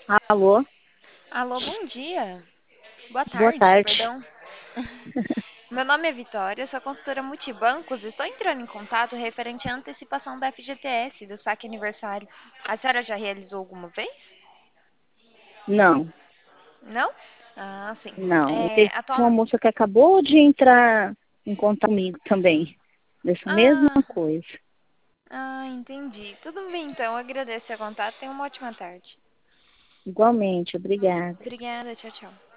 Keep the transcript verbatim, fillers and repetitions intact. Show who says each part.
Speaker 1: Alô,
Speaker 2: Alô, bom dia. Boa
Speaker 1: boa
Speaker 2: tarde,
Speaker 1: tarde.
Speaker 2: perdão. Meu nome é Vitória, sou consultora multibancos. Estou entrando em contato referente à antecipação da F G T S, do saque aniversário. A senhora já realizou alguma vez?
Speaker 1: Não,
Speaker 2: Não? Ah, sim.
Speaker 1: não. Eu
Speaker 2: É,
Speaker 1: teve
Speaker 2: atual...
Speaker 1: uma moça que acabou de entrar em contato comigo também, dessa mesma
Speaker 2: Ah,
Speaker 1: coisa.
Speaker 2: ah, entendi. Tudo bem, então. Agradeço seu contato. Tenha uma ótima tarde.
Speaker 1: Igualmente, obrigada.
Speaker 2: Obrigada, tchau, tchau.